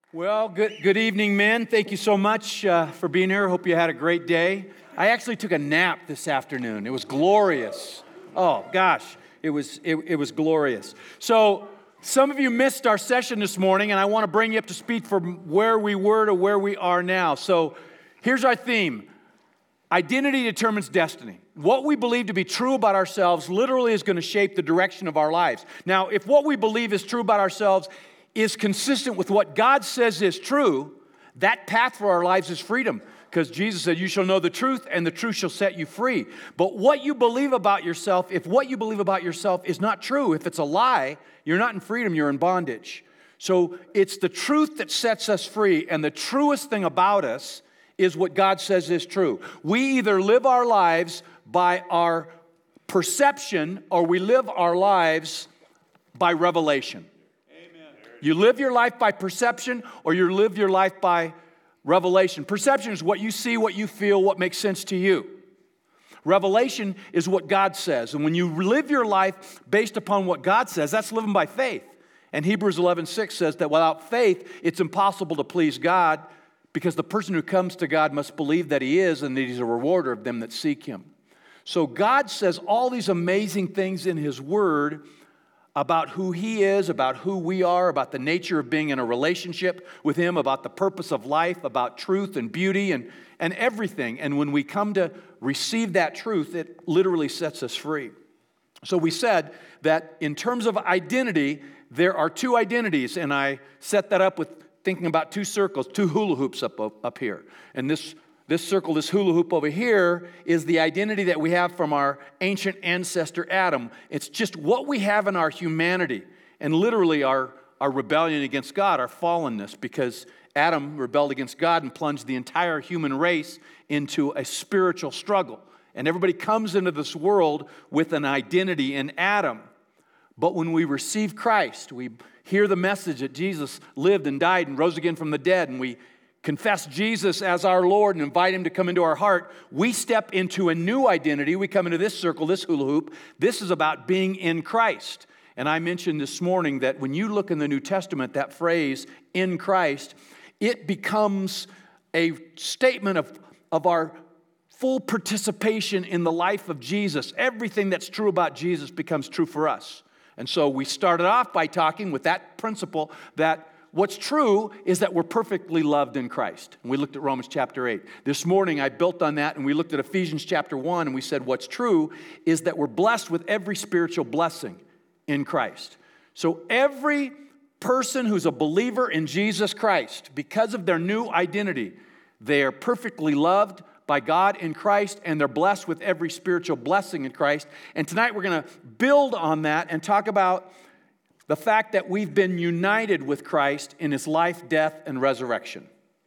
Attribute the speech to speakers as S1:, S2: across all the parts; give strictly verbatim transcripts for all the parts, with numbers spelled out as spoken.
S1: Well, good good evening, men. Thank you so much uh, for being here. Hope you had a great day. I actually took a nap this afternoon. It was glorious. Oh gosh, it was it, it was glorious. So some of you missed our session this morning, and I want to bring you up to speed from where we were to where we are now. So here's our theme: identity determines destiny. What we believe to be true about ourselves literally is going to shape the direction of our lives. Now, if what we believe is true about ourselves is consistent with what God says is true, that path for our lives is freedom. Because Jesus said, you shall know the truth, and the truth shall set you free. But what you believe about yourself, if what you believe about yourself is not true, if it's a lie, you're not in freedom, you're in bondage. So it's the truth that sets us free, and the truest thing about us is what God says is true. We either live our lives by our perception, or we live our lives by revelation. You live your life by perception, or you live your life by revelation. Perception is what you see, what you feel, what makes sense to you. Revelation is what God says. And when you live your life based upon what God says, that's living by faith. And Hebrews eleven six says that without faith, it's impossible to please God, because the person who comes to God must believe that He is and that He's a rewarder of them that seek Him. So God says all these amazing things in His Word about who He is, about who we are, about the nature of being in a relationship with Him, about the purpose of life, about truth and beauty and, and everything. And when we come to receive that truth, it literally sets us free. So we said that in terms of identity, there are two identities, and I set that up with thinking about two circles, two hula hoops up, up, up here. And this This circle, this hula hoop over here, is the identity that we have from our ancient ancestor Adam. It's just what we have in our humanity, and literally our, our rebellion against God, our fallenness, because Adam rebelled against God and plunged the entire human race into a spiritual struggle. And everybody comes into this world with an identity in Adam. But when we receive Christ, we hear the message that Jesus lived and died and rose again from the dead, and we confess Jesus as our Lord and invite Him to come into our heart, we step into a new identity. We come into this circle, this hula hoop. This is about being in Christ. And I mentioned this morning that when you look in the New Testament, that phrase, in Christ, it becomes a statement of, of our full participation in the life of Jesus. Everything that's true about Jesus becomes true for us. And so we started off by talking with that principle that what's true is that we're perfectly loved in Christ. And we looked at Romans chapter eight. This morning I built on that, and we looked at Ephesians chapter one, and we said what's true is that we're blessed with every spiritual blessing in Christ. So every person who's a believer in Jesus Christ, because of their new identity, they are perfectly loved by God in Christ, and they're blessed with every spiritual blessing in Christ. And tonight we're going to build on that and talk about the fact that we've been united with Christ in His life, death, and resurrection.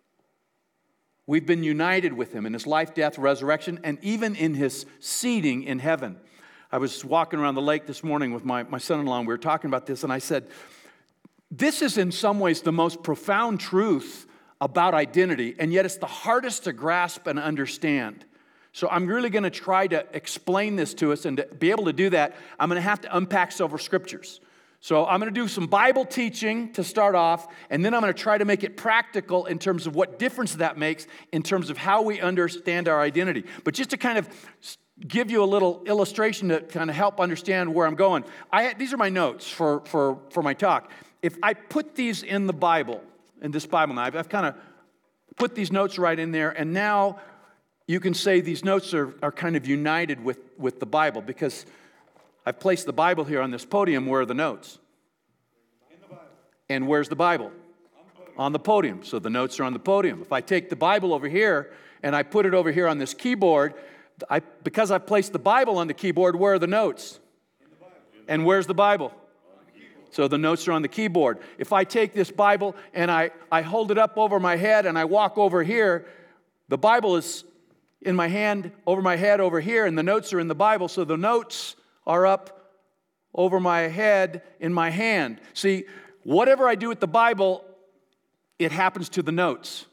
S1: We've been united with Him in His life, death, resurrection, and even in His seating in heaven. I was walking around the lake this morning with my, my son-in-law, and we were talking about this, and I said, this is in some ways the most profound truth about identity, and yet it's the hardest to grasp and understand. So I'm really going to try to explain this to us, and to be able to do that, I'm going to have to unpack several scriptures. So I'm going to do some Bible teaching to start off, and then I'm going to try to make it practical in terms of what difference that makes in terms of how we understand our identity. But just to kind of give you a little illustration to kind of help understand where I'm going, I these are my notes for, for, for my talk. If I put these in the Bible, in this Bible now, I've, I've kind of put these notes right in there, and now you can say these notes are, are kind of united with, with the Bible, because I've placed the Bible here on this podium. Where are the notes? In the Bible. And where's the Bible? On the podium. On the podium. So the notes are on the podium. If I take the Bible over here and I put it over here on this keyboard, I, because I've placed the Bible on the keyboard, where are the notes? In the Bible. And where's the Bible? On the keyboard. So the notes are on the keyboard. If I take this Bible and I, I hold it up over my head and I walk over here, the Bible is in my hand, over my head over here, and the notes are in the Bible, so the notes are up over my head in my hand. See, whatever I do with the Bible, it happens to the notes.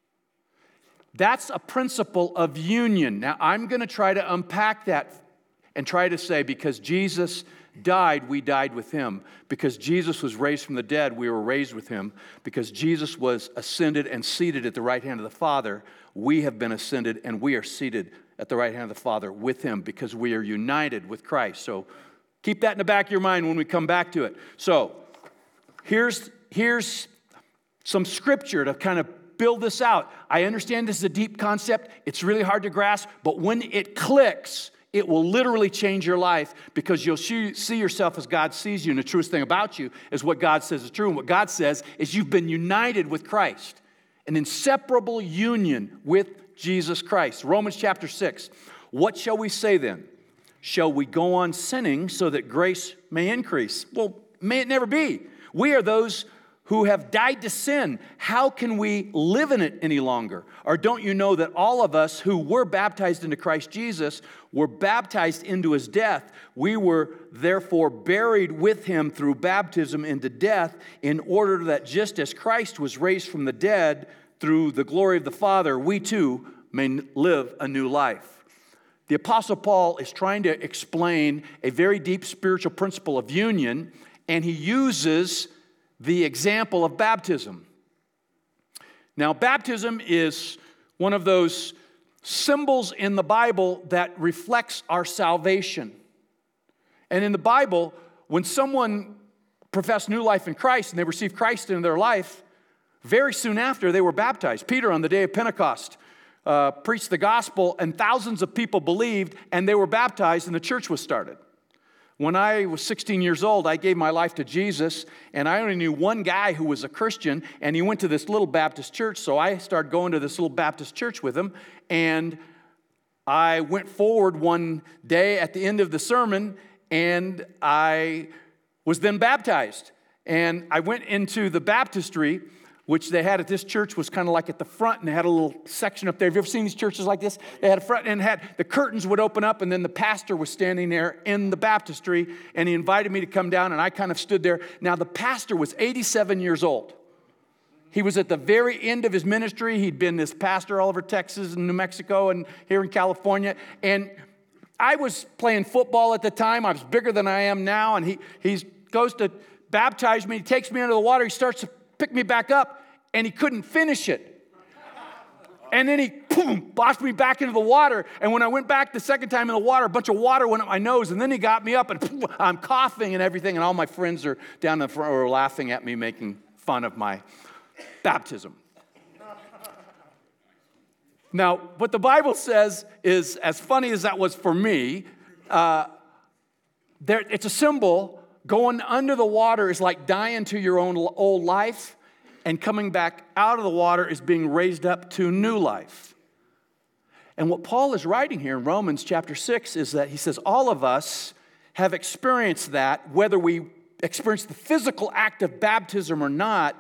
S1: That's a principle of union. Now, I'm going to try to unpack that and try to say, because Jesus died, we died with him. Because Jesus was raised from the dead, we were raised with him. Because Jesus was ascended and seated at the right hand of the Father, we have been ascended and we are seated at the right hand of the Father with him because we are united with Christ. So keep that in the back of your mind when we come back to it. So here's, here's some scripture to kind of build this out. I understand this is a deep concept. It's really hard to grasp, but when it clicks, it will literally change your life because you'll see yourself as God sees you. And the truest thing about you is what God says is true. And what God says is you've been united with Christ, an inseparable union with Jesus Christ. Romans chapter six. What shall we say then? Shall we go on sinning so that grace may increase? Well, may it never be. We are those who have died to sin. How can we live in it any longer? Or don't you know that all of us who were baptized into Christ Jesus were baptized into his death? We were therefore buried with him through baptism into death, in order that just as Christ was raised from the dead through the glory of the Father, we too may live a new life. The Apostle Paul is trying to explain a very deep spiritual principle of union, and he uses the example of baptism. Now, baptism is one of those symbols in the Bible that reflects our salvation. And in the Bible, when someone professed new life in Christ and they received Christ into their life, very soon after they were baptized. Peter, on the day of Pentecost, uh, preached the gospel, and thousands of people believed, and they were baptized, and the church was started. When I was sixteen years old, I gave my life to Jesus, and I only knew one guy who was a Christian, and he went to this little Baptist church, so I started going to this little Baptist church with him, and I went forward one day at the end of the sermon, and I was then baptized. And I went into the baptistry, which they had at this church was kind of like at the front, and they had a little section up there. Have you ever seen these churches like this? They had a front, and had the curtains would open up, and then the pastor was standing there in the baptistry, and he invited me to come down, and I kind of stood there. Now, the pastor was eighty-seven years old. He was at the very end of his ministry. He'd been this pastor all over Texas and New Mexico and here in California, and I was playing football at the time. I was bigger than I am now, and he he goes to baptize me. He takes me under the water. He starts to pick me back up, and he couldn't finish it. And then he, boom, bossed me back into the water. And when I went back the second time in the water, a bunch of water went up my nose, and then he got me up, and boom, I'm coughing and everything, and all my friends are down in the front are laughing at me, making fun of my baptism. Now, what the Bible says is, as funny as that was for me, uh, there, it's a symbol. Going under the water is like dying to your own old life, and coming back out of the water is being raised up to new life. And what Paul is writing here in Romans chapter six is that he says all of us have experienced that, whether we experience the physical act of baptism or not.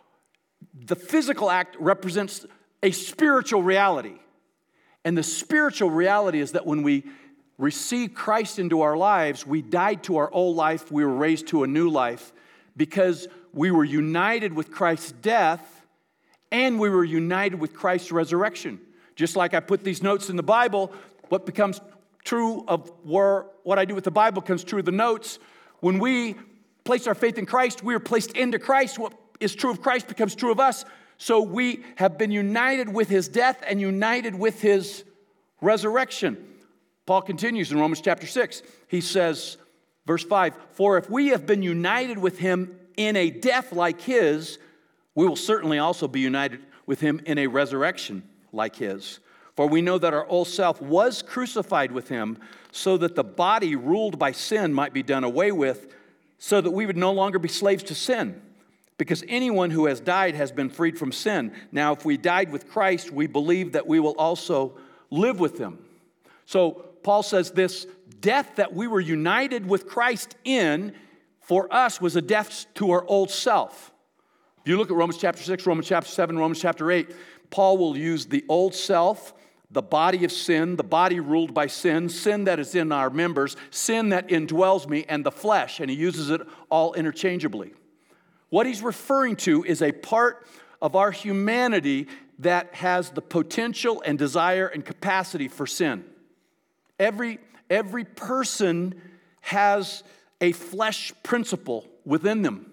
S1: The physical act represents a spiritual reality. And the spiritual reality is that when we receive Christ into our lives, we died to our old life, we were raised to a new life because we were united with Christ's death and we were united with Christ's resurrection. Just like I put these notes in the Bible, what becomes true of where, what I do with the Bible becomes true of the notes. When we place our faith in Christ, we are placed into Christ. What is true of Christ becomes true of us. So we have been united with his death and united with his resurrection. Paul continues in Romans chapter six. He says, verse five, "For if we have been united with him in a death like his, we will certainly also be united with him in a resurrection like his. For we know that our old self was crucified with him, so that the body ruled by sin might be done away with, so that we would no longer be slaves to sin. Because anyone who has died has been freed from sin. Now, if we died with Christ, we believe that we will also live with him." So Paul says this death that we were united with Christ in, for us, was a death to our old self. If you look at Romans chapter six, Romans chapter seven, Romans chapter eight, Paul will use the old self, the body of sin, the body ruled by sin, sin that is in our members, sin that indwells me, and the flesh, and he uses it all interchangeably. What he's referring to is a part of our humanity that has the potential and desire and capacity for sin. Every, every person has a flesh principle within them.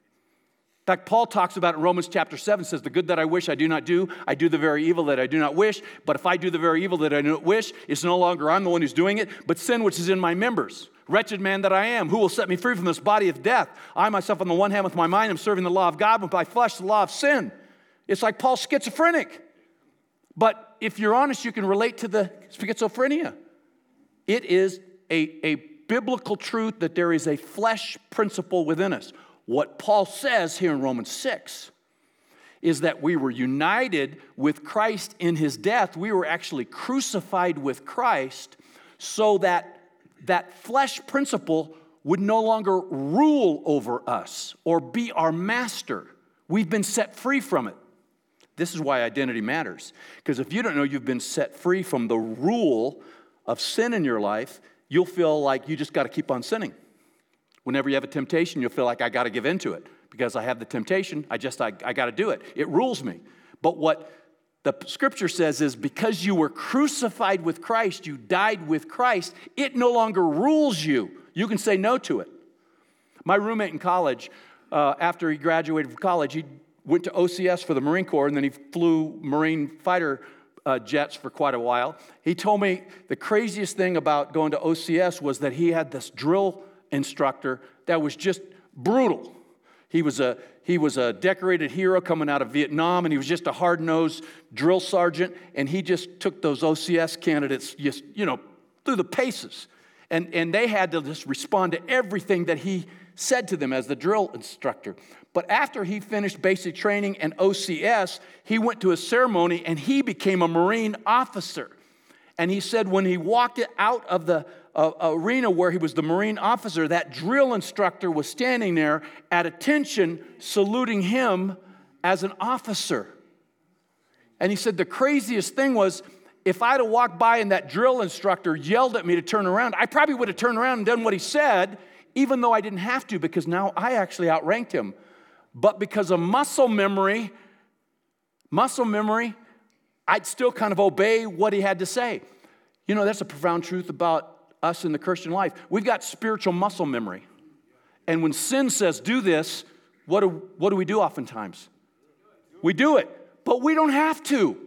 S1: In fact, Paul talks about it in Romans chapter seven, says, the good that I wish I do not do, I do the very evil that I do not wish. But if I do the very evil that I do not wish, it's no longer I'm the one who's doing it, but sin which is in my members. Wretched man that I am, who will set me free from this body of death? I myself on the one hand with my mind am serving the law of God, but by flesh the law of sin. It's like Paul's schizophrenic. But if you're honest, you can relate to the schizophrenia. It is a, a biblical truth that there is a flesh principle within us. What Paul says here in Romans six is that we were united with Christ in his death. We were actually crucified with Christ so that that flesh principle would no longer rule over us or be our master. We've been set free from it. This is why identity matters. Because if you don't know you've been set free from the rule of sin in your life, you'll feel like you just got to keep on sinning. Whenever you have a temptation, you'll feel like I got to give into it. Because I have the temptation, I just, I, I got to do it. It rules me. But what the scripture says is because you were crucified with Christ, you died with Christ, it no longer rules you. You can say no to it. My roommate in college, uh, after he graduated from college, he went to O C S for the Marine Corps, and then he flew Marine fighter uh, jets for quite a while. He told me the craziest thing about going to O C S was that he had this drill instructor that was just brutal. He was a he was a decorated hero coming out of Vietnam, and he was just a hard-nosed drill sergeant, and he just took those O C S candidates just, you know, through the paces. And, and they had to just respond to everything that he said to them as the drill instructor. But after he finished basic training and O C S, he went to a ceremony, and he became a Marine officer. And he said when he walked out of the uh, arena where he was the Marine officer, that drill instructor was standing there at attention, saluting him as an officer. And he said the craziest thing was, if I'd have walked by and that drill instructor yelled at me to turn around, I probably would have turned around and done what he said, even though I didn't have to, because now I actually outranked him. But because of muscle memory, muscle memory, I'd still kind of obey what he had to say. You know, that's a profound truth about us in the Christian life. We've got spiritual muscle memory. And when sin says, do this, what do, what do we do oftentimes? We do it, but we don't have to.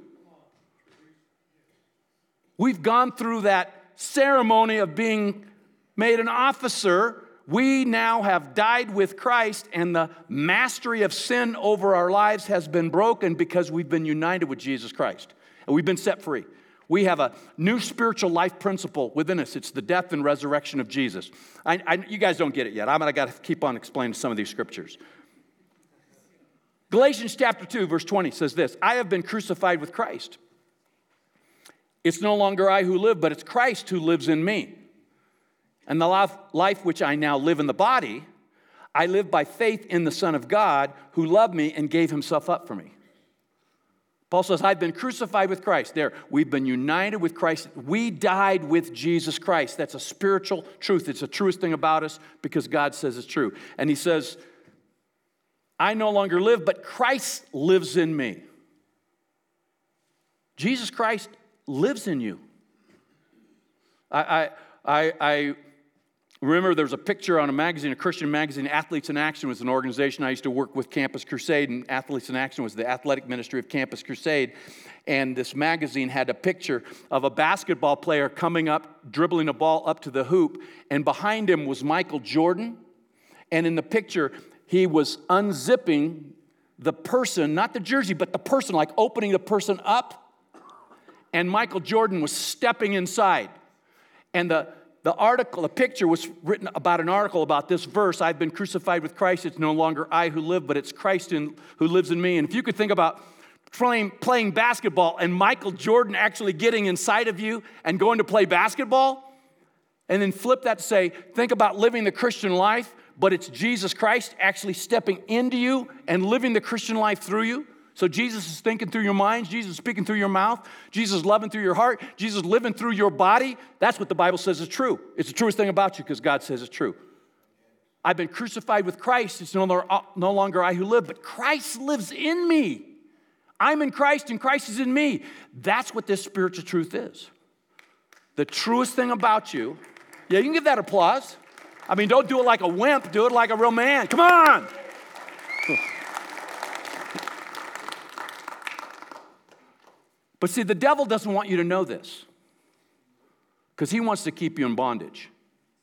S1: We've gone through that ceremony of being made an officer. We now have died with Christ, and the mastery of sin over our lives has been broken because we've been united with Jesus Christ. And we've been set free. We have a new spiritual life principle within us. It's the death and resurrection of Jesus. I, I, you guys don't get it yet. I'm going to keep on explaining some of these scriptures. Galatians chapter two, verse twenty says this, I have been crucified with Christ. It's no longer I who live, but it's Christ who lives in me. And the life, life which I now live in the body, I live by faith in the Son of God who loved me and gave himself up for me. Paul says, I've been crucified with Christ. There, we've been united with Christ. We died with Jesus Christ. That's a spiritual truth. It's the truest thing about us because God says it's true. And he says, I no longer live, but Christ lives in me. Jesus Christ lives in you. I, I, I, I remember there was a picture on a magazine, a Christian magazine, Athletes in Action was an organization I used to work with, Campus Crusade, and Athletes in Action was the athletic ministry of Campus Crusade. And this magazine had a picture of a basketball player coming up, dribbling a ball up to the hoop, and behind him was Michael Jordan. And in the picture, he was unzipping the person, not the jersey, but the person, like opening the person up. And Michael Jordan was stepping inside. And the The article, the picture was written about an article about this verse, I've been crucified with Christ, it's no longer I who live, but it's Christ in, who lives in me. And if you could think about playing, playing basketball and Michael Jordan actually getting inside of you and going to play basketball, and then flip that to say, think about living the Christian life, but it's Jesus Christ actually stepping into you and living the Christian life through you. So Jesus is thinking through your minds, Jesus is speaking through your mouth, Jesus is loving through your heart, Jesus is living through your body. That's what the Bible says is true. It's the truest thing about you because God says it's true. I've been crucified with Christ. It's no longer, no longer I who live, but Christ lives in me. I'm in Christ and Christ is in me. That's what this spiritual truth is. The truest thing about you, yeah, you can give that applause. I mean, don't do it like a wimp. Do it like a real man. Come on. But see, the devil doesn't want you to know this because he wants to keep you in bondage.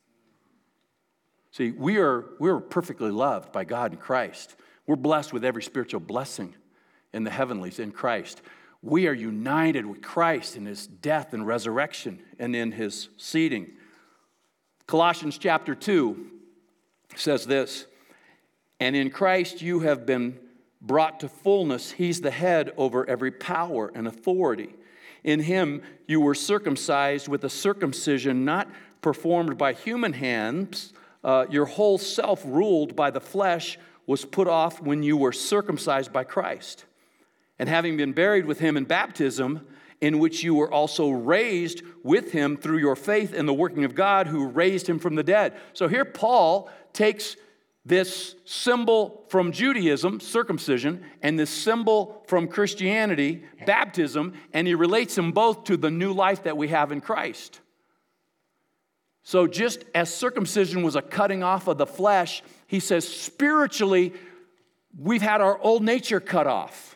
S1: See, we are, we are perfectly loved by God in Christ. We're blessed with every spiritual blessing in the heavenlies in Christ. We are united with Christ in his death and resurrection and in his seating. Colossians chapter two says this, and in Christ you have been brought to fullness. He's the head over every power and authority. In him you were circumcised with a circumcision not performed by human hands. Uh, your whole self ruled by the flesh was put off when you were circumcised by Christ. And having been buried with him in baptism, in which you were also raised with him through your faith in the working of God who raised him from the dead. So here Paul takes this symbol from Judaism, circumcision, and this symbol from Christianity, baptism, and he relates them both to the new life that we have in Christ. So just as circumcision was a cutting off of the flesh, he says spiritually, we've had our old nature cut off.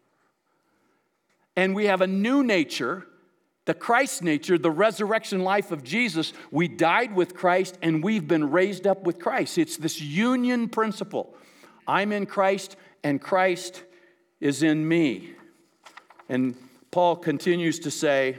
S1: And we have a new nature, the Christ nature, the resurrection life of Jesus. We died with Christ and we've been raised up with Christ. It's this union principle. I'm in Christ and Christ is in me. And Paul continues to say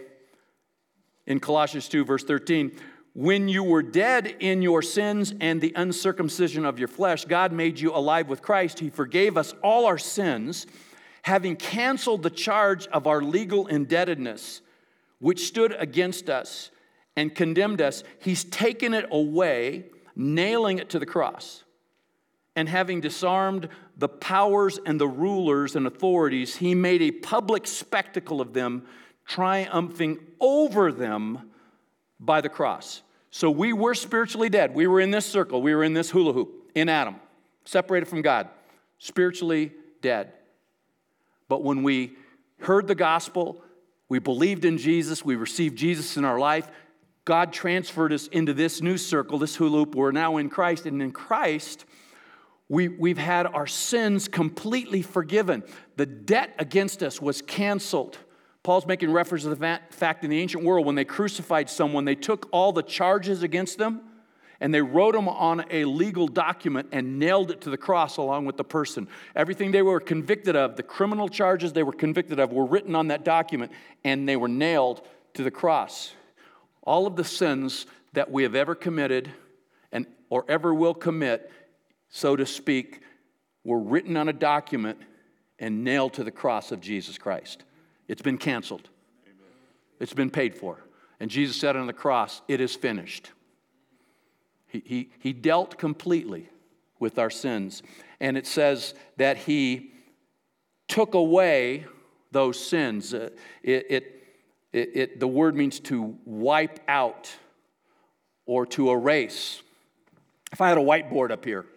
S1: in Colossians two, verse thirteen, when you were dead in your sins and the uncircumcision of your flesh, God made you alive with Christ. He forgave us all our sins, having canceled the charge of our legal indebtedness, which stood against us and condemned us. He's taken it away, nailing it to the cross. And having disarmed the powers and the rulers and authorities, he made a public spectacle of them, triumphing over them by the cross. So we were spiritually dead. We were in this circle. We were in this hula hoop in Adam, separated from God, spiritually dead. But when we heard the gospel, we believed in Jesus, we received Jesus in our life, God transferred us into this new circle, this hula hoop. We're now in Christ, and in Christ, we, we've had our sins completely forgiven. The debt against us was canceled. Paul's making reference to the fact in the ancient world, when they crucified someone, they took all the charges against them and they wrote them on a legal document and nailed it to the cross along with the person. Everything they were convicted of, the criminal charges they were convicted of, were written on that document and they were nailed to the cross. All of the sins that we have ever committed and or ever will commit, so to speak, were written on a document and nailed to the cross of Jesus Christ. It's been canceled. Amen. It's been paid for. And Jesus said on the cross, it is finished. He, he, he dealt completely with our sins. And it says that he took away those sins. Uh, it, it, it, it, the word means to wipe out or to erase. If I had a whiteboard up here,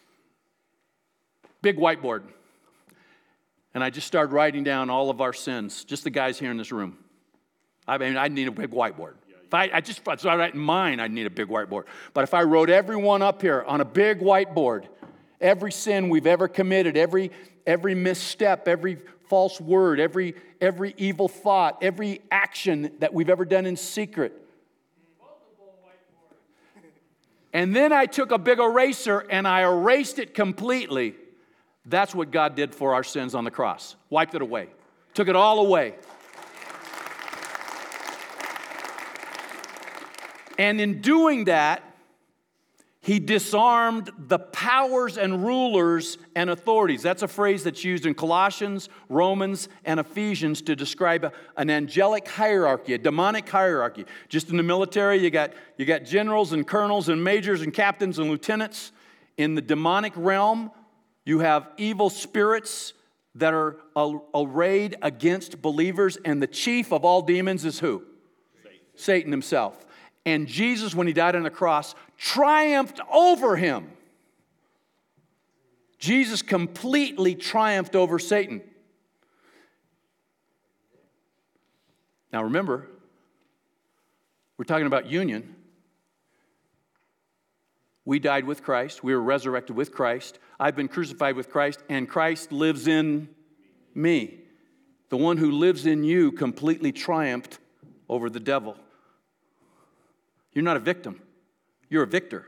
S1: big whiteboard, and I just started writing down all of our sins, just the guys here in this room. I mean, I'd need a big whiteboard. If I, I just started writing mine, I'd need a big whiteboard. But if I wrote everyone up here on a big whiteboard, every sin we've ever committed, every, every misstep, every false word, every, every evil thought, every action that we've ever done in secret. And then I took a big eraser and I erased it completely. That's what God did for our sins on the cross. Wiped it away. Took it all away. And in doing that, he disarmed the powers and rulers and authorities. That's a phrase that's used in Colossians, Romans, and Ephesians to describe a, an angelic hierarchy, a demonic hierarchy. Just in the military, you got, you got generals and colonels and majors and captains and lieutenants. In the demonic realm, you have evil spirits that are arrayed against believers, and the chief of all demons is who? Satan, Satan himself. And Jesus, when he died on the cross, triumphed over him. Jesus completely triumphed over Satan. Now remember, we're talking about union. We died with Christ. We were resurrected with Christ. I've been crucified with Christ, and Christ lives in me. The one who lives in you completely triumphed over the devil. You're not a victim. You're a victor.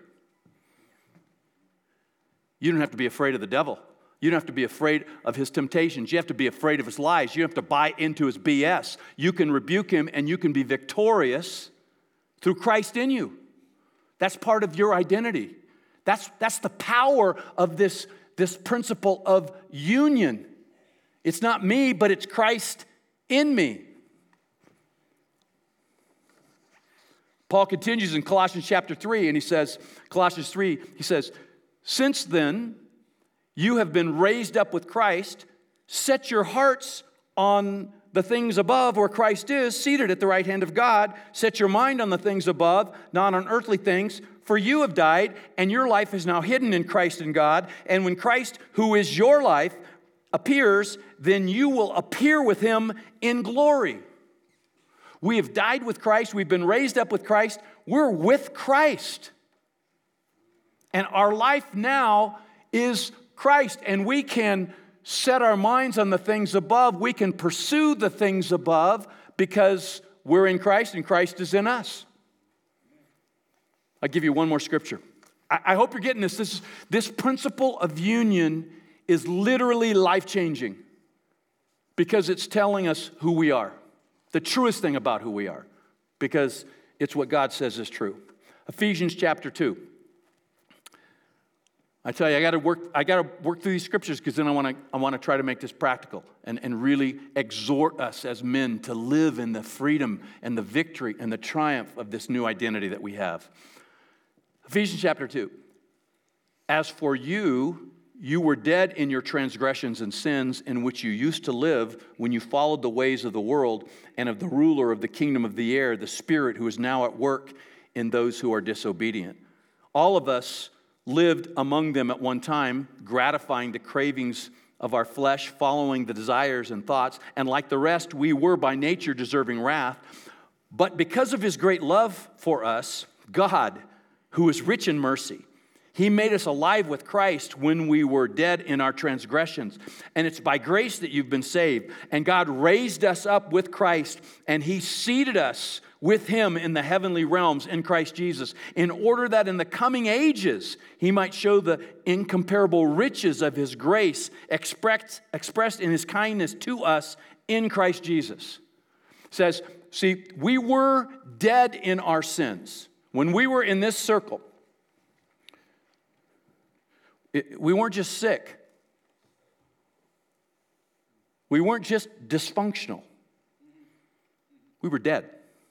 S1: You don't have to be afraid of the devil. You don't have to be afraid of his temptations. You have to be afraid of his lies. You don't have to buy into his B S. You can rebuke him, and you can be victorious through Christ in you. That's part of your identity. That's, that's the power of this, this principle of union. It's not me, but it's Christ in me. Paul continues in Colossians chapter three, and he says, Colossians three, he says, since then, you have been raised up with Christ. Set your hearts on the things above where Christ is, seated at the right hand of God. Set your mind on the things above, not on earthly things. For you have died, and your life is now hidden in Christ in God. And when Christ, who is your life, appears, then you will appear with him in glory. We have died with Christ. We've been raised up with Christ. We're with Christ. And our life now is Christ, and we can set our minds on the things above. We can pursue the things above because we're in Christ and Christ is in us. I'll give you one more scripture. I, I hope you're getting this. This, this principle of union is literally life-changing because it's telling us who we are, the truest thing about who we are, because it's what God says is true. Ephesians chapter two. I tell you, I got to work. I got to work through these scriptures because then I want to. I want to try to make this practical and, and really exhort us as men to live in the freedom and the victory and the triumph of this new identity that we have. Ephesians chapter two. As for you, you were dead in your transgressions and sins in which you used to live when you followed the ways of the world and of the ruler of the kingdom of the air, the Spirit who is now at work in those who are disobedient. All of us lived among them at one time, gratifying the cravings of our flesh, following the desires and thoughts, and like the rest, we were by nature deserving wrath. But because of his great love for us, God, who is rich in mercy, he made us alive with Christ when we were dead in our transgressions. And it's by grace that you've been saved. And God raised us up with Christ, and he seated us with him in the heavenly realms in Christ Jesus, in order that in the coming ages he might show the incomparable riches of his grace expressed, expressed in his kindness to us in Christ Jesus. It says, see, we were dead in our sins. When we were in this circle, it, we weren't just sick. We weren't just dysfunctional. We were dead.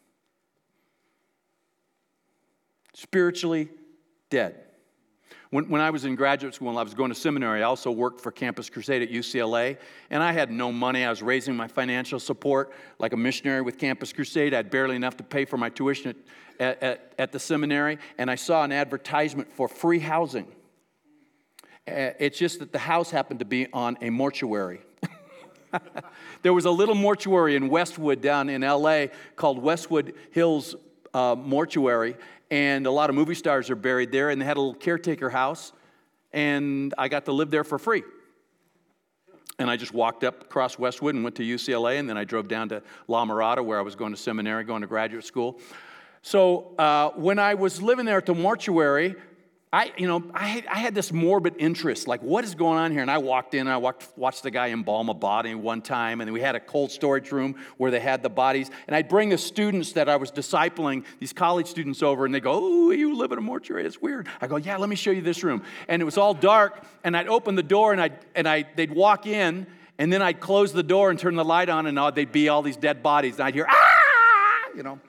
S1: Spiritually dead. When, when I was in graduate school and I was going to seminary, I also worked for Campus Crusade at U C L A, and I had no money. I was raising my financial support like a missionary with Campus Crusade. I had barely enough to pay for my tuition at, at, at the seminary, and I saw an advertisement for free housing. It's just that the house happened to be on a mortuary. There was a little mortuary in Westwood down in L A called Westwood Hills uh, Mortuary, and a lot of movie stars are buried there, and they had a little caretaker house, and I got to live there for free. And I just walked up across Westwood and went to U C L A, and then I drove down to La Mirada, where I was going to seminary, going to graduate school. So uh, when I was living there at the mortuary, I, you know, I had, I had this morbid interest, like what is going on here? And I walked in, and I walked, watched the guy embalm a body one time, and then we had a cold storage room where they had the bodies. And I'd bring the students that I was discipling, these college students over, and they go, "Oh, you live in a mortuary? It's weird." I go, "Yeah, let me show you this room." And it was all dark, and I'd open the door, and I and I they'd walk in, and then I'd close the door and turn the light on, and all, they'd be all these dead bodies, and I'd hear, "Ah!" You know.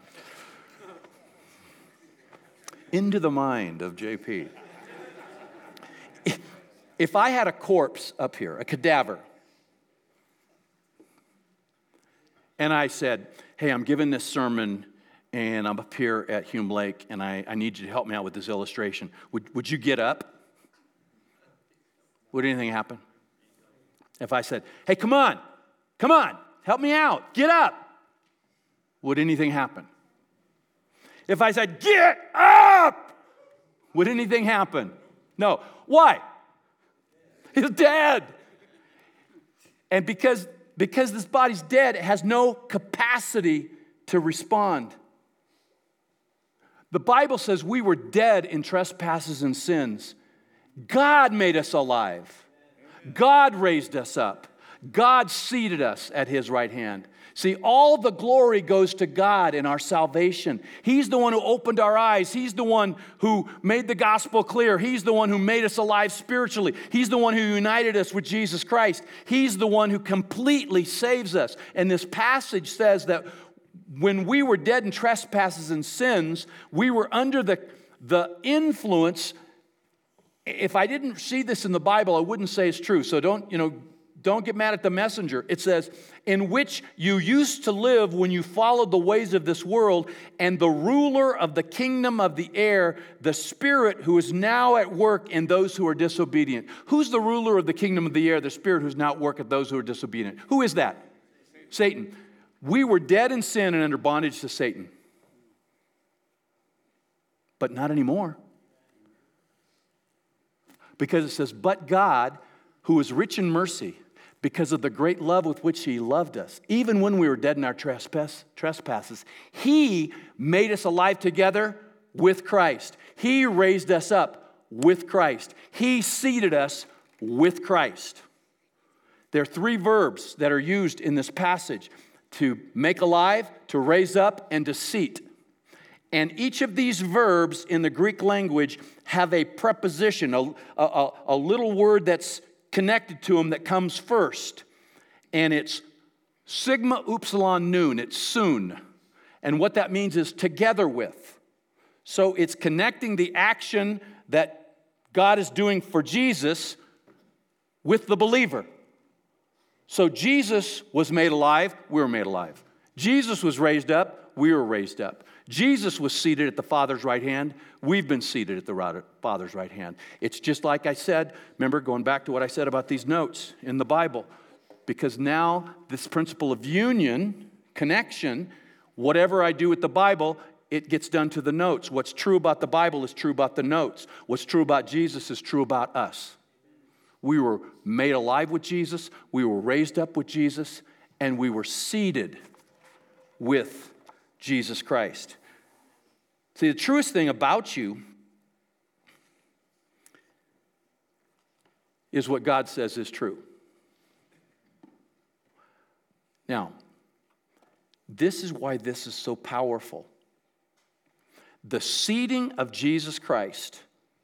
S1: Into the mind of J P. If I had a corpse up here, a cadaver, and I said, "Hey, I'm giving this sermon, and I'm up here at Hume Lake, and I, I need you to help me out with this illustration," would, would you get up? Would anything happen? If I said, "Hey, come on, come on, help me out, get up," would anything happen? If I said, "Get up," Would anything happen? No. Why? He's dead. And because, because this body's dead, it has no capacity to respond. The Bible says we were dead in trespasses and sins. God made us alive. God raised us up. God seated us at His right hand. See, all the glory goes to God in our salvation. He's the one who opened our eyes. He's the one who made the gospel clear. He's the one who made us alive spiritually. He's the one who united us with Jesus Christ. He's the one who completely saves us. And this passage says that when we were dead in trespasses and sins, we were under the, the influence. If I didn't see this in the Bible, I wouldn't say it's true. So don't, you know, don't get mad at the messenger. It says, in which you used to live when you followed the ways of this world, and the ruler of the kingdom of the air, the spirit who is now at work in those who are disobedient. Who's the ruler of the kingdom of the air, the spirit who's now at work at those who are disobedient? Who is that? Satan. Satan. We were dead in sin and under bondage to Satan. But not anymore. Because it says, but God, who is rich in mercy, because of the great love with which He loved us, even when we were dead in our trespass, trespasses, He made us alive together with Christ. He raised us up with Christ. He seated us with Christ. There are three verbs that are used in this passage: to make alive, to raise up, and to seat. And each of these verbs in the Greek language have a preposition, a, a, a little word that's connected to them that comes first. And it's sigma upsilon nun. It's soon. And what that means is together with. So it's connecting the action that God is doing for Jesus with the believer. So Jesus was made alive, we were made alive. Jesus was raised up, we were raised up. Jesus was seated at the Father's right hand. We've been seated at the Father's right hand. It's just like I said, remember, going back to what I said about these notes in the Bible, because now this principle of union, connection, whatever I do with the Bible, it gets done to the notes. What's true about the Bible is true about the notes. What's true about Jesus is true about us. We were made alive with Jesus, we were raised up with Jesus, and we were seated with Jesus Christ. See, the truest thing about you is what God says is true. Now, this is why this is so powerful. The seating of Jesus Christ,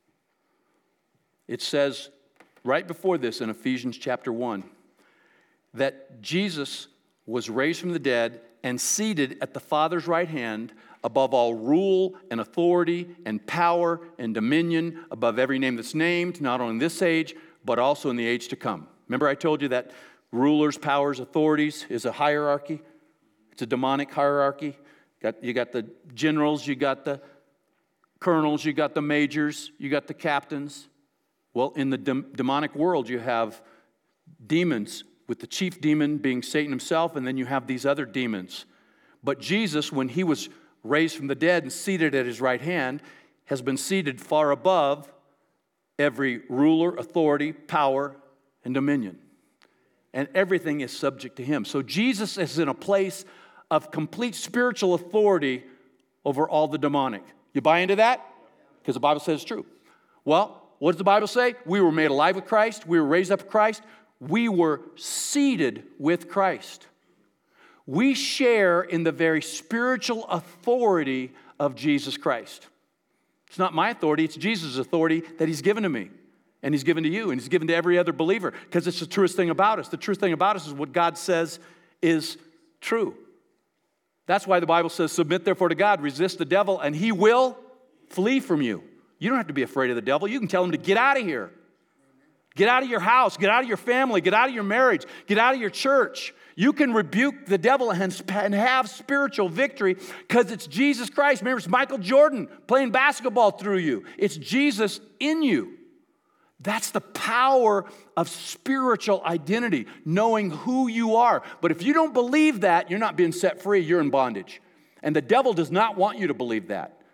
S1: it says right before this in Ephesians chapter one, that Jesus was raised from the dead and seated at the Father's right hand above all rule and authority and power and dominion, above every name that's named, not only in this age, but also in the age to come. Remember I told you that rulers, powers, authorities is a hierarchy? It's a demonic hierarchy. Got, you got the generals, you got the colonels, you got the majors, you got the captains. Well, in the de- demonic world, you have demons, with the chief demon being Satan himself, and then you have these other demons. But Jesus, when He was raised from the dead and seated at His right hand, has been seated far above every ruler, authority, power, and dominion. And everything is subject to Him. So Jesus is in a place of complete spiritual authority over all the demonic. You buy into that? Because the Bible says it's true. Well, what does the Bible say? We were made alive with Christ. We were raised up with Christ. We were seated with Christ. We share in the very spiritual authority of Jesus Christ. It's not my authority, it's Jesus' authority that He's given to me. And He's given to you, and He's given to every other believer. Because it's the truest thing about us. The truest thing about us is what God says is true. That's why the Bible says, submit therefore to God, resist the devil, and he will flee from you. You don't have to be afraid of the devil. You can tell him to get out of here. Get out of your house, get out of your family, get out of your marriage, get out of your church. You can rebuke the devil and have spiritual victory because it's Jesus Christ. Remember, it's Michael Jordan playing basketball through you. It's Jesus in you. That's the power of spiritual identity, knowing who you are. But if you don't believe that, you're not being set free, you're in bondage. And the devil does not want you to believe that.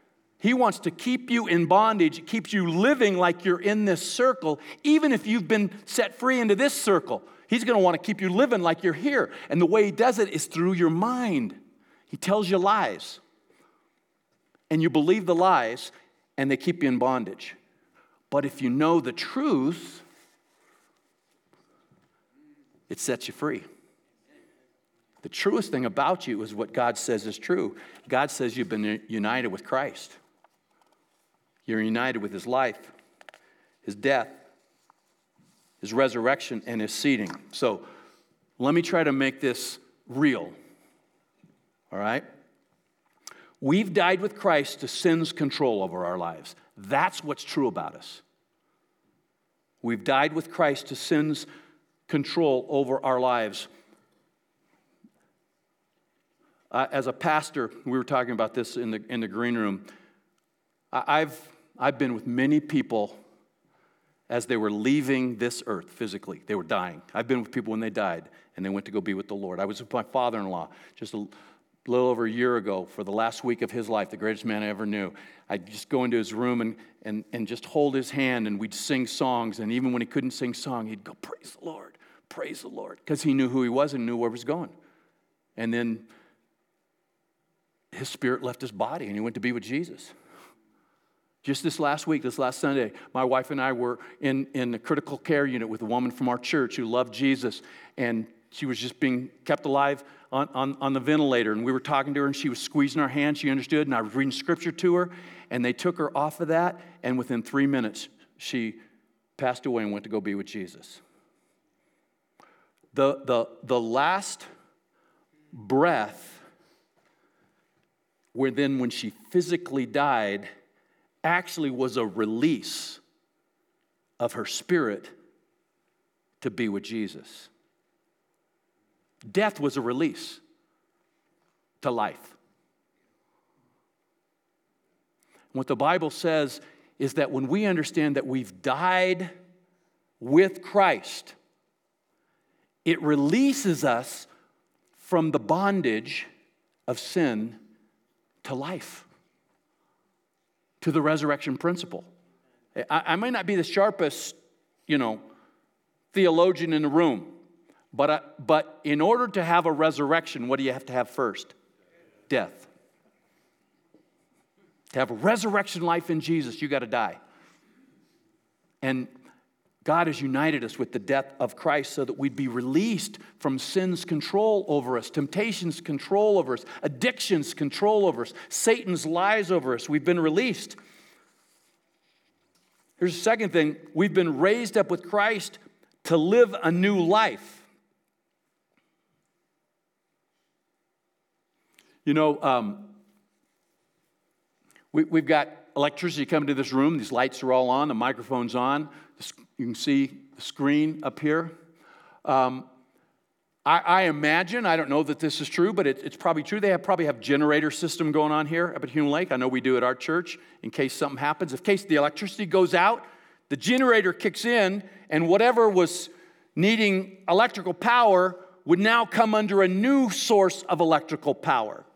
S1: He wants to keep you in bondage. It keeps you living like you're in this circle, even if you've been set free into this circle. He's going to want to keep you living like you're here. And the way he does it is through your mind. He tells you lies. And you believe the lies, and they keep you in bondage. But if you know the truth, it sets you free. The truest thing about you is what God says is true. God says you've been united with Christ. You're united with his life, his death, his resurrection, and his seating. So let me try to make this real. All right? We've died with Christ to sin's control over our lives. That's what's true about us. We've died with Christ to sin's control over our lives. Uh, as a pastor, we were talking about this in the in the green room. I, I've I've been with many people as they were leaving this earth physically. They were dying. I've been with people when they died and they went to go be with the Lord. I was with my father-in-law just a little over a year ago for the last week of his life, the greatest man I ever knew. I'd just go into his room and, and, and just hold his hand, and we'd sing songs. And even when he couldn't sing song, he'd go, praise the Lord, praise the Lord, because he knew who he was and knew where he was going. And then his spirit left his body, and he went to be with Jesus. Just this last week, this last Sunday, my wife and I were in, in the critical care unit with a woman from our church who loved Jesus, and she was just being kept alive on, on, on the ventilator, and we were talking to her, and she was squeezing our hand. She understood, and I was reading scripture to her, and they took her off of that, and within three minutes, she passed away and went to go be with Jesus. The, the, the last breath, where then when she physically died, actually was a release of her spirit to be with Jesus. Death was a release to life. What the Bible says is that when we understand that we've died with Christ, it releases us from the bondage of sin to life, to the resurrection principle. I, I might not be the sharpest, you know, theologian in the room, but, I, but in order to have a resurrection, what do you have to have first? Death. To have a resurrection life in Jesus, you got to die. And God has united us with the death of Christ so that we'd be released from sin's control over us, temptation's control over us, addiction's control over us, Satan's lies over us. We've been released. Here's the second thing. We've been raised up with Christ to live a new life. You know, um, we, we've got electricity coming to this room. These lights are all on. The microphone's on. You can see the screen up here. Um, I, I imagine, I don't know that this is true, but it, it's probably true. They have, probably have generator system going on here up at Hume Lake. I know we do at our church in case something happens. In case the electricity goes out, the generator kicks in, and whatever was needing electrical power would now come under a new source of electrical power.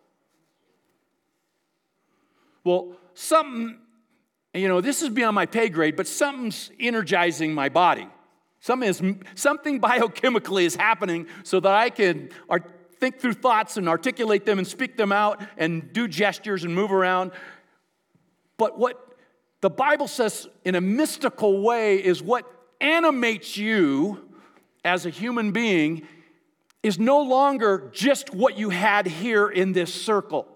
S1: Well, something, you know, this is beyond my pay grade, but something's energizing my body. Something, is, something biochemically is happening so that I can art, think through thoughts and articulate them and speak them out and do gestures and move around. But what the Bible says in a mystical way is what animates you as a human being is no longer just what you had here in this circle.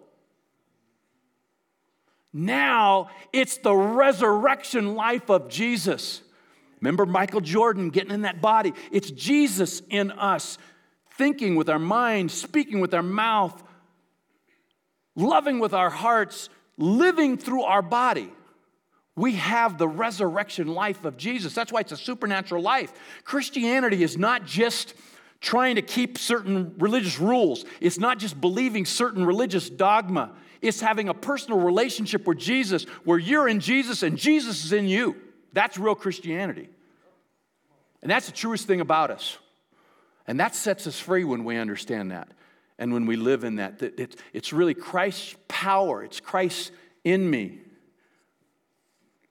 S1: Now, it's the resurrection life of Jesus. Remember Michael Jordan getting in that body? It's Jesus in us, thinking with our mind, speaking with our mouth, loving with our hearts, living through our body. We have the resurrection life of Jesus. That's why it's a supernatural life. Christianity is not just trying to keep certain religious rules. It's not just believing certain religious dogma. It's having a personal relationship with Jesus where you're in Jesus and Jesus is in you. That's real Christianity. And that's the truest thing about us. And that sets us free when we understand that. And when we live in that, it's, it's really Christ's power. It's Christ in me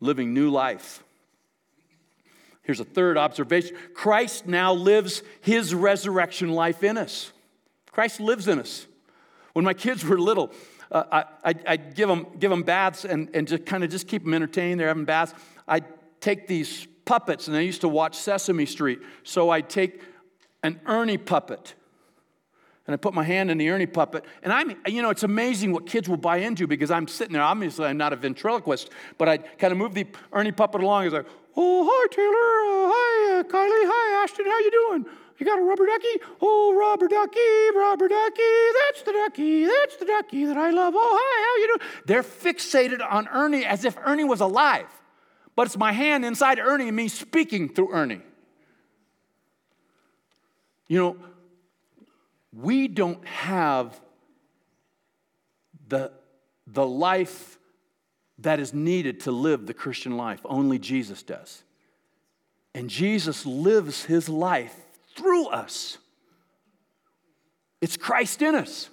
S1: living new life. Here's a third observation. Christ now lives his resurrection life in us. Christ lives in us. When my kids were little, uh, I, I'd, I'd give them, give them baths and, and just kind of just keep them entertained. They're having baths. I'd take these puppets, and I used to watch Sesame Street. So I'd take an Ernie puppet, and I put my hand in the Ernie puppet. And I'm, you know, it's amazing what kids will buy into because I'm sitting there. Obviously, I'm not a ventriloquist, but I'd kind of move the Ernie puppet along. It's like, oh, hi, Taylor. Uh, hi, uh, Kylie. Hi, Ashton. How you doing? You got a rubber ducky? Oh, rubber ducky, rubber ducky. That's the ducky. That's the ducky that I love. Oh, hi, how you doing? They're fixated on Ernie as if Ernie was alive. But it's my hand inside Ernie and me speaking through Ernie. You know, we don't have the, the life that is needed to live the Christian life. Only Jesus does. And Jesus lives his life through us. It's Christ in us.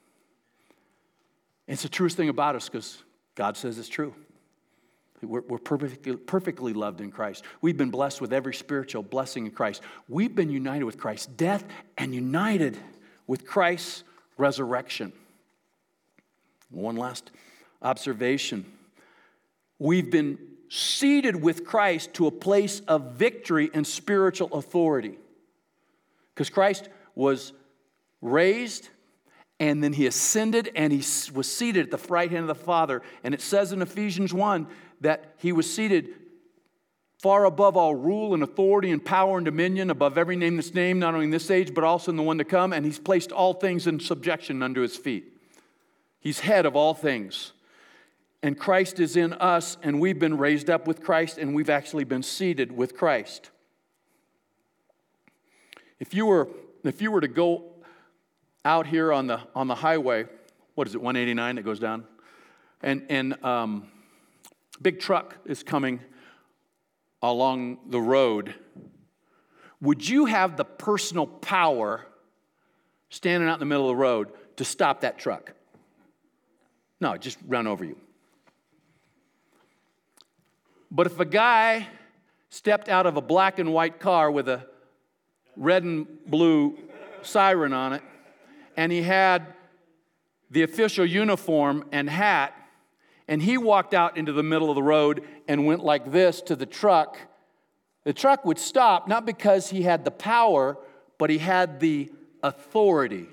S1: It's the truest thing about us because God says it's true. We're, we're perfectly, perfectly loved in Christ. We've been blessed with every spiritual blessing in Christ. We've been united with Christ's death and united with Christ's resurrection. One last observation. We've been seated with Christ to a place of victory and spiritual authority. Because Christ was raised, and then he ascended, and he was seated at the right hand of the Father. And it says in Ephesians one that he was seated far above all rule and authority and power and dominion, above every name that's named, not only in this age, but also in the one to come. And he's placed all things in subjection under his feet. He's head of all things. And Christ is in us, and we've been raised up with Christ, and we've actually been seated with Christ. If you were, if you were to go out here on the on the highway, what is it, one eighty-nine that goes down, and and um, big truck is coming along the road, would you have the personal power standing out in the middle of the road to stop that truck? No, just run over you. But if a guy stepped out of a black and white car with a red and blue siren on it, and he had the official uniform and hat, and he walked out into the middle of the road and went like this to the truck, the truck would stop, not because he had the power, but he had the authority.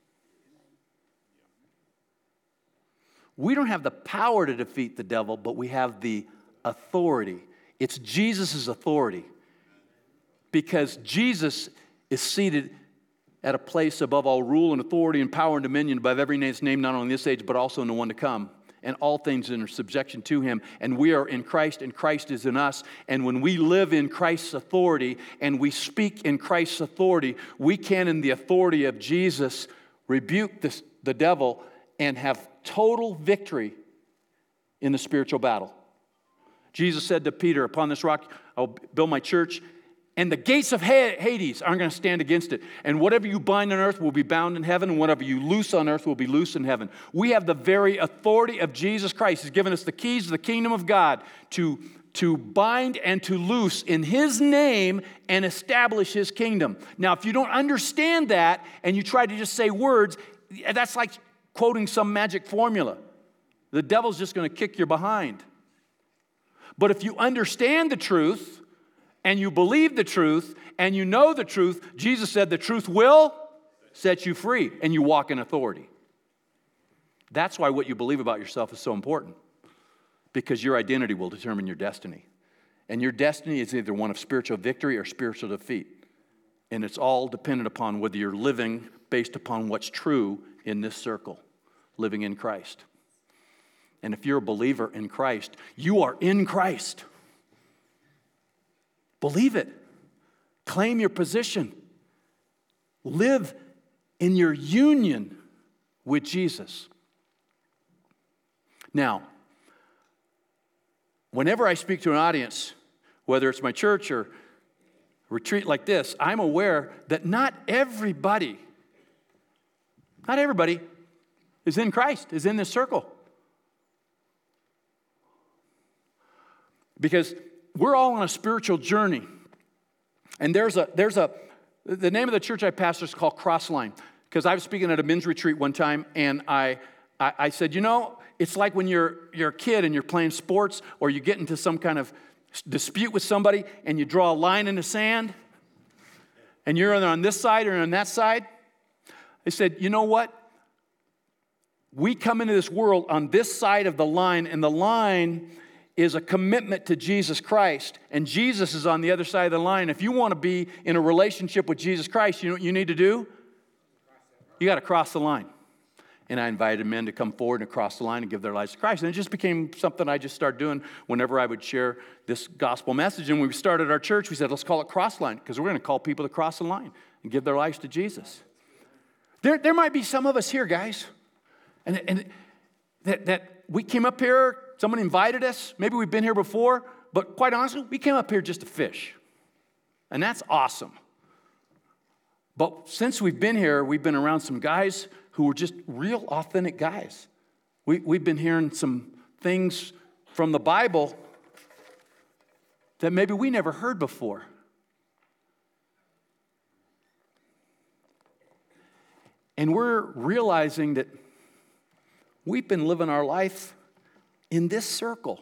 S1: We don't have the power to defeat the devil, but we have the authority. It's Jesus' authority. Because Jesus is seated at a place above all rule and authority and power and dominion, above every name that's named, not only in this age, but also in the one to come. And all things in subjection to him. And we are in Christ, and Christ is in us. And when we live in Christ's authority, and we speak in Christ's authority, we can, in the authority of Jesus, rebuke this, the devil and have total victory in the spiritual battle. Jesus said to Peter, upon this rock I'll build my church, and the gates of Hades aren't going to stand against it. And whatever you bind on earth will be bound in heaven, and whatever you loose on earth will be loose in heaven. We have the very authority of Jesus Christ. He's given us the keys of the kingdom of God to, to bind and to loose in his name and establish his kingdom. Now, if you don't understand that and you try to just say words, that's like quoting some magic formula. The devil's just going to kick your behind. But if you understand the truth, and you believe the truth, and you know the truth, Jesus said the truth will set you free, and you walk in authority. That's why what you believe about yourself is so important, because your identity will determine your destiny. And your destiny is either one of spiritual victory or spiritual defeat. And it's all dependent upon whether you're living based upon what's true in this circle, living in Christ. And if you're a believer in Christ, you are in Christ. Believe it. Claim your position. Live in your union with Jesus. Now, whenever I speak to an audience, whether it's my church or a retreat like this, I'm aware that not everybody, not everybody is in Christ, is in this circle. Because we're all on a spiritual journey. And there's a, there's a, the name of the church I pastor is called Crossline. Because I was speaking at a men's retreat one time, and I, I, I said, you know, it's like when you're, you're a kid and you're playing sports, or you get into some kind of dispute with somebody, and you draw a line in the sand, and you're either on this side or on that side. I said, you know what? We come into this world on this side of the line, and the line is a commitment to Jesus Christ, and Jesus is on the other side of the line. If you want to be in a relationship with Jesus Christ, you know what you need to do? You got to cross the line. And I invited men to come forward and cross the line and give their lives to Christ. And it just became something I just started doing whenever I would share this gospel message. And when we started our church, we said, let's call it Crossline, because we're going to call people to cross the line and give their lives to Jesus. There, there might be some of us here, guys, and, and that, that we came up here, someone invited us, maybe we've been here before, but quite honestly, we came up here just to fish. And that's awesome. But since we've been here, we've been around some guys who were just real authentic guys. We, we've been hearing some things from the Bible that maybe we never heard before. And we're realizing that we've been living our life in this circle.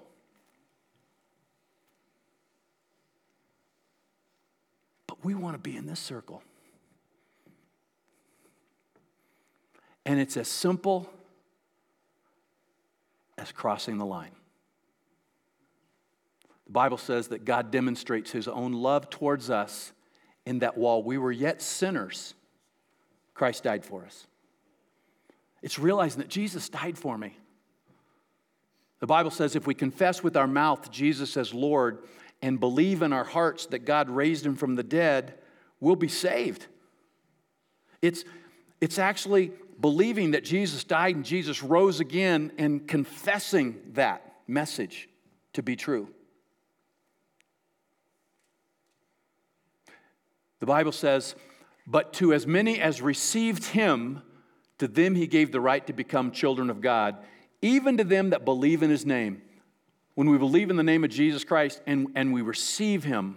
S1: But we want to be in this circle. And it's as simple as crossing the line. The Bible says that God demonstrates his own love towards us in that while we were yet sinners, Christ died for us. It's realizing that Jesus died for me. The Bible says if we confess with our mouth Jesus as Lord and believe in our hearts that God raised him from the dead, we'll be saved. It's, it's actually believing that Jesus died and Jesus rose again and confessing that message to be true. The Bible says, but to as many as received him, to them he gave the right to become children of God, even to them that believe in his name. When we believe in the name of Jesus Christ and, and we receive him,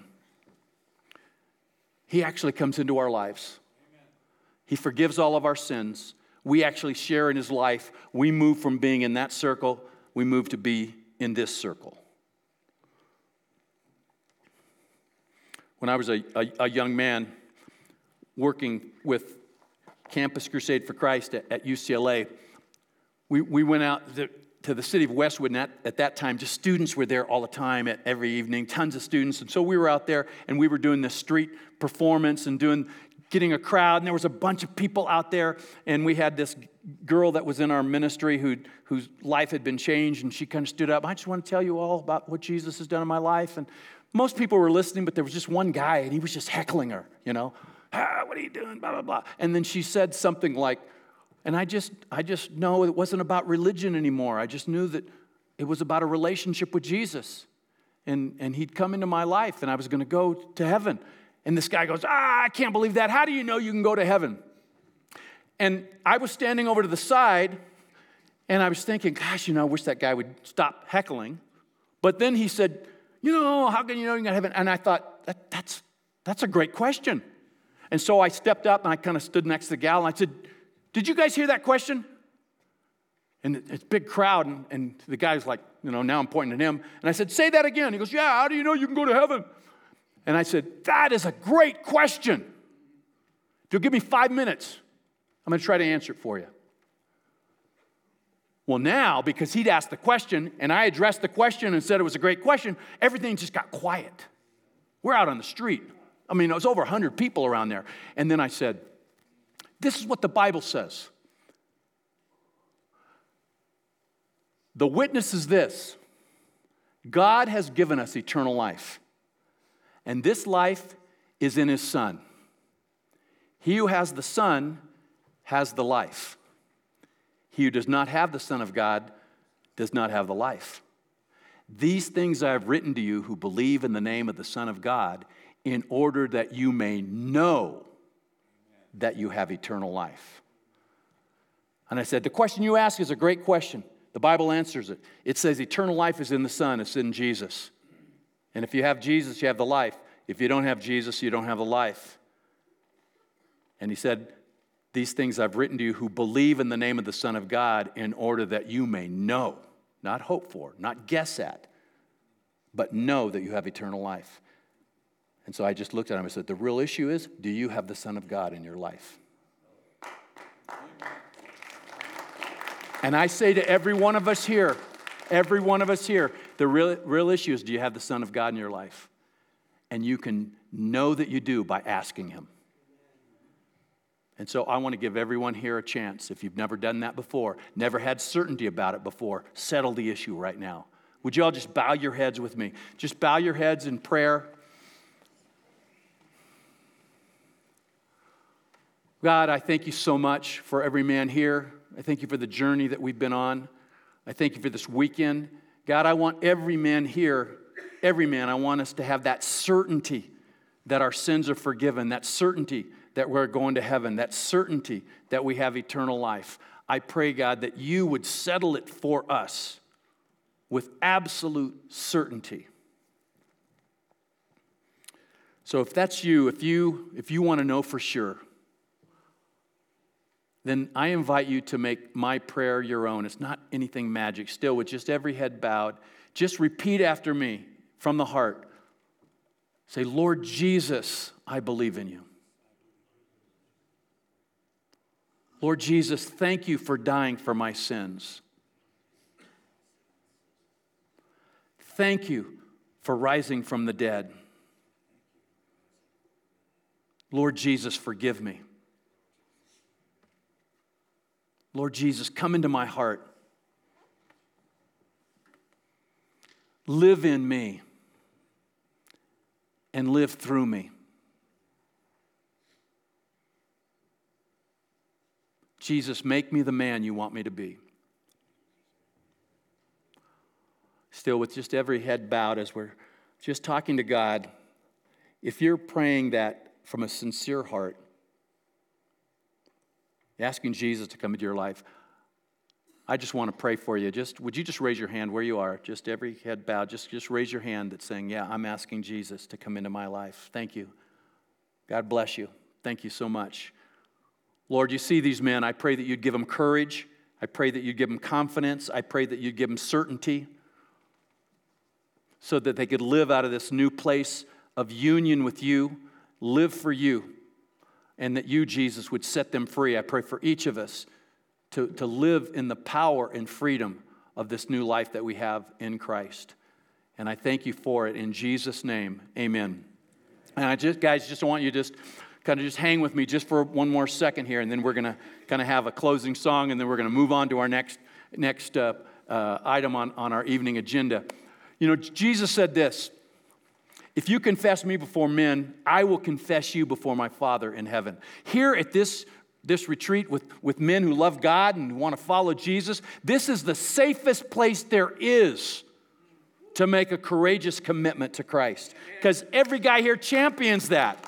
S1: he actually comes into our lives. He forgives all of our sins. We actually share in his life. We move from being in that circle, we move to be in this circle. When I was a, a, a young man working with Campus Crusade for Christ at, at U C L A, we, we went out to, to the city of Westwood, and at, at that time, just students were there all the time, at every evening, tons of students. And so we were out there, and we were doing this street performance and doing getting a crowd, and there was a bunch of people out there, and we had this girl that was in our ministry who, whose life had been changed, and she kind of stood up. I just want to tell you all about what Jesus has done in my life. And most people were listening, but there was just one guy, and he was just heckling her, you know. Ah, what are you doing, blah, blah, blah. And then she said something like, and I just, I just know it wasn't about religion anymore. I just knew that it was about a relationship with Jesus. And, and he'd come into my life, and I was going to go to heaven. And this guy goes, ah, I can't believe that. How do you know you can go to heaven? And I was standing over to the side, and I was thinking, gosh, you know, I wish that guy would stop heckling. But then he said, you know, how can you know you can go to heaven? And I thought, that, that's, that's a great question. And so I stepped up, and I kind of stood next to the gal, and I said, did you guys hear that question? And it's a big crowd, and, and the guy's like, you know, now I'm pointing at him. And I said, say that again. He goes, yeah, how do you know you can go to heaven? And I said, that is a great question. If you'll give me five minutes, I'm going to try to answer it for you. Well, now, because he'd asked the question, and I addressed the question and said it was a great question, everything just got quiet. We're out on the street. I mean, it was over one hundred people around there. And then I said, this is what the Bible says. The witness is this: God has given us eternal life, and this life is in his Son. He who has the Son has the life. He who does not have the Son of God does not have the life. These things I have written to you who believe in the name of the Son of God, in order that you may know that you have eternal life. And I said, the question you ask is a great question. The Bible answers it. It says eternal life is in the Son. It's in Jesus. And if you have Jesus, you have the life. If you don't have Jesus, you don't have the life. And he said, these things I've written to you who believe in the name of the Son of God in order that you may know, not hope for, not guess at, but know that you have eternal life. And so I just looked at him and said, the real issue is, do you have the Son of God in your life? And I say to every one of us here, every one of us here, the real, real issue is, do you have the Son of God in your life? And you can know that you do by asking him. And so I want to give everyone here a chance. If you've never done that before, never had certainty about it before, settle the issue right now. Would you all just bow your heads with me? Just bow your heads in prayer. God, I thank you so much for every man here. I thank you for the journey that we've been on. I thank you for this weekend. God, I want every man here, every man, I want us to have that certainty that our sins are forgiven, that certainty that we're going to heaven, that certainty that we have eternal life. I pray, God, that you would settle it for us with absolute certainty. So if that's you, if you, if you want to know for sure, then I invite you to make my prayer your own. It's not anything magic. Still, with just every head bowed, just repeat after me from the heart. Say, Lord Jesus, I believe in you. Lord Jesus, thank you for dying for my sins. Thank you for rising from the dead. Lord Jesus, forgive me. Lord Jesus, come into my heart. Live in me and live through me. Jesus, make me the man you want me to be. Still, with just every head bowed as we're just talking to God, if you're praying that from a sincere heart, asking Jesus to come into your life, I just want to pray for you. Just would you just raise your hand where you are? Just every head bowed. Just, just raise your hand that's saying, yeah, I'm asking Jesus to come into my life. Thank you. God bless you. Thank you so much. Lord, you see these men. I pray that you'd give them courage. I pray that you'd give them confidence. I pray that you'd give them certainty so that they could live out of this new place of union with you, live for you, and that you, Jesus, would set them free. I pray for each of us to, to live in the power and freedom of this new life that we have in Christ. And I thank you for it in Jesus' name. Amen. And I just, guys, just want you to just kind of just hang with me just for one more second here, and then we're going to kind of have a closing song, and then we're going to move on to our next next uh, uh, item on, on our evening agenda. You know, Jesus said this, if you confess me before men, I will confess you before my Father in heaven. Here at this, this retreat with, with men who love God and who want to follow Jesus, this is the safest place there is to make a courageous commitment to Christ. Because every guy here champions that.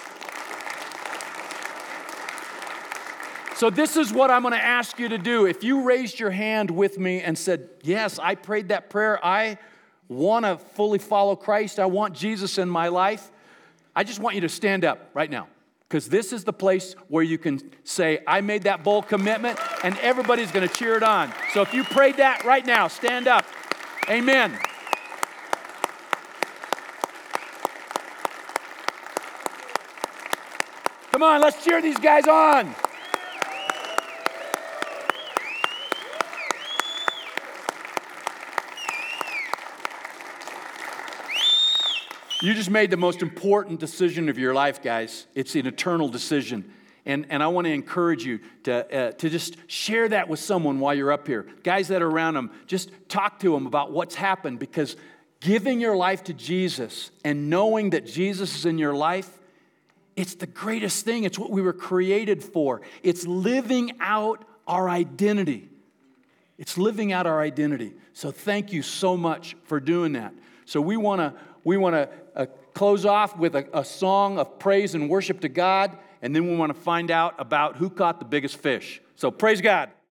S1: So this is what I'm going to ask you to do. If you raised your hand with me and said, yes, I prayed that prayer, I want to fully follow Christ, I want Jesus in my life, I just want you to stand up right now. Because this is the place where you can say, I made that bold commitment, and everybody's going to cheer it on. So if you prayed that right now, stand up. Amen. Come on, let's cheer these guys on. You just made the most important decision of your life, guys. It's an eternal decision. And, and I want to encourage you to, uh, to just share that with someone while you're up here. Guys that are around them, just talk to them about what's happened, because giving your life to Jesus and knowing that Jesus is in your life, it's the greatest thing. It's what we were created for. It's living out our identity. It's living out our identity. So thank you so much for doing that. So we want to we want to uh, close off with a, a song of praise and worship to God, and then we want to find out about who caught the biggest fish. So praise God.